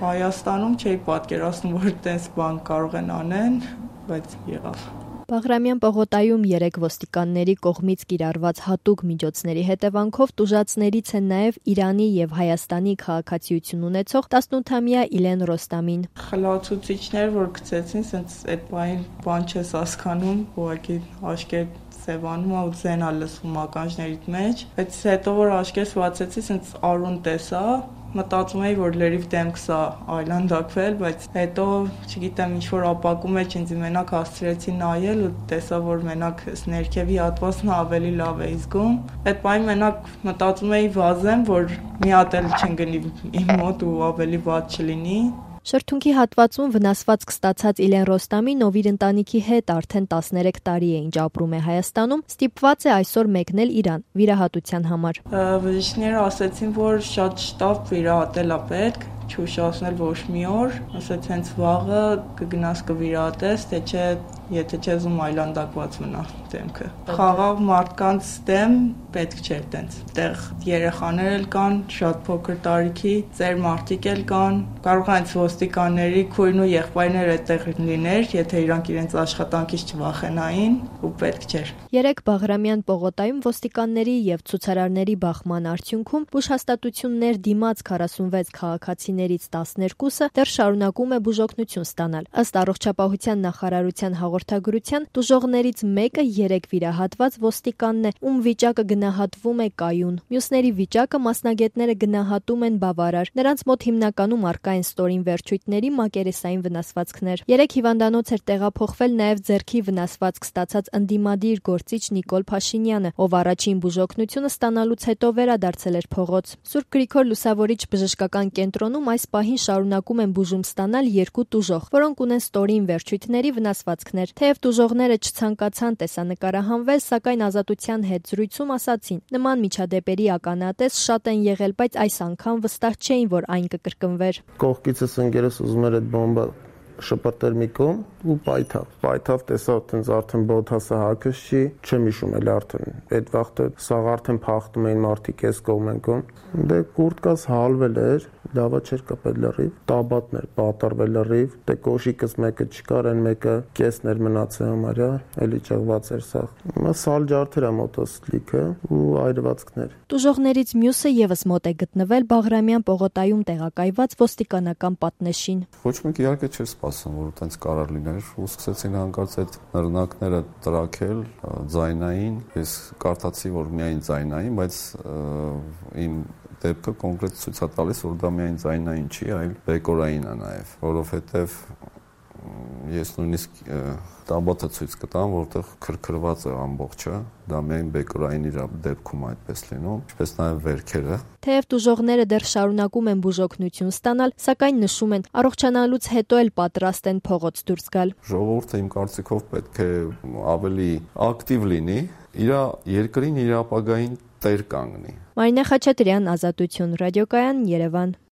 Հայաստանում չէի պատկերացնում, որ այդպես բան կարող են անեն, բայց եղավ։ Բաղրամյան պողոտայում 3 ոստիկանների կողմից կիրառված հատուկ միջոցների հետևանքով տուժածներից են նաև Իրանի եւ Հայաստանի քաղաքացիություն ունեցող 18-ամյա Իլեն Ռոստամին։ Խլացուցիչներ, որ գցեցին, սենց այդ բան չես հասկանում, ուղղակի աշկեր սևանում ու ձենա լսվում ականջներիդ մեջ, բայց հետո որ աշկերս բացեցի, սենց արուն տեսա, մտածում էի, որ լրիվ դեմքս է այլանդակվել, բայց հետո, չգիտեմ, ինչ-որ ապակու մեջ ինձ մենակ հասցրեցի նայել ու տեսա, որ մենակ ներքևի հատվածն ավելի լավ է զգում։ Այդ պահին մենակ մտածում էի վազեմ, որ մի հատ էլ չընկնի իմ մոտ ու ավելի վատ չլինի։ Շրթունքի հատվածում վնասվածք ստացած Իլեն Ռոստամին, ով իր ընտանիքի հետ արդեն 13 տարի է ինչ ապրում է Հայաստանում, ստիպված է այսօր մեկնել Իրան վիրահատության համար։ Բժիշկները ասացին, որ շատ շտապ վիրահատել է պետք, չուշացնել ոչ մի օր, ասաց հենց վաղը կգնաս կվիրահատես, թե չէ, եթե չես ում այլանդակված մնա դեմքը։ Խաղաղ մարդկանց դեմ պետք չէր տենց։ Այդտեղ երեխաներ էլ կան, շատ փոքր տարիքի, ծեր մարդիկ էլ կան, կարող է հենց ոստիկանների քույրն ու եղբայրները այդտեղ լիներ, եթե իրանք իրենց աշխատանքից չվախենային ու պետք չէր։ 3 Բաղրամյան պողոտայում ոստիկանների եւ ցուցարարների բախման արդյունքում բուժհաստատություններ դիմաց 46 քաղաքացիներից 12-ը դեռ շարունակում է բուժօգնություն ստանալ։ Ըստ առողջապահության նախարարության հաղորդագրության, տուժողներից մեկը 3 վիրահատված ոստիկանն է, ում վիճակը գնահատվում է կայուն։ Մյուսների վիճակը մասնագետները գնահատում են բավարար։ Նրանց մոտ հիմնականում առկա են ստորին վերջույթների մակերեսային վնասվածքներ։ 3 հիվանդանոց էր տեղափոխվել նաև ձեռքի վնասվածք ստացած ընդդիմադիր գործիչ Նիկոլ Փաշինյանը, ով առաջին բուժօգնությունը ստանալուց հետո վերադարձել էր փողոց։ Սուրբ Գրիգոր Լուսավորիչ բժշկական կենտրոնում այս պահին շարունակում են բուժում ստանալ 2 տուժող, որոնք ունեն ստորին վերջույթների վնասվածքներ։ Թեև տուժողները չցանկացան տեսանկարահանվել, սակայն Ազատության հետ զրույցում ասացին, նման միջադեպերի ականատես շատ են եղել, բայց այս անգամ վստահ չէին, որ այն կկրկնվեր։ Կողքիցս ընկերս ուզում էր այդ բոմբը շպրտել մի կողմ ու պայթավ տեսա այդտենց արդեն բոթասը հակս չի, չեմ հիշում էլ արդեն այդ վաղտը սաղ արդեն փախտում էին մարդիկ այս կողմեն կողմ, դե կուրտկաս հալվել էր, լավա չէր կապել լրիվ, տաբատն էր պատառվել լրիվ, դե կոշիկս մեկը չկար, այն մեկը կեսն էր մնացել համարյա, էլի ճղված էր սաղ, սալ ջարդեր է մոտոս լիքը ու այրվածքներ։ Տուժողներից մյուսը եւս մոտ է գտնվել Բաղրամյան պողոտայում տեղակայված ոստիկանական պատնեշին։ Ոչ մեկ իհարկե չէր սպասում, որ այդպես կարող լիներ, ու սկսեցին հանկարծ այդ նռնակները տրաքել ձայնային, ես կարդացի, որ միայն ձայնային, բայց իմ դեպքը կոնկրետ ցույց է տալիս, որ դա միայն ձայնային չի, այլ բեկորային է նաև, որովհետև ես նույնիսկ տաբատը ցույց կտամ, որտեղ քրքրված է ամբողջը, դա միայն բեկորային իր դեպքում այդպես լինում, ինչպես նաև վերքերը։ Թեև տուժողները դեռ շարունակում են բուժօգնություն ստանալ, սակայն նշում են, առողջանալուց հետո էլ պատրաստ են փողոց դուրս գալ։ Ժողովուրդը իմ կարծիքով պետք է ավելի ակտիվ լինի, իր երկրին, իր ապագային տեր կանգնի։ Մարինե Խաչատրյան, Ազատություն, ռադիոկայան, Երևան։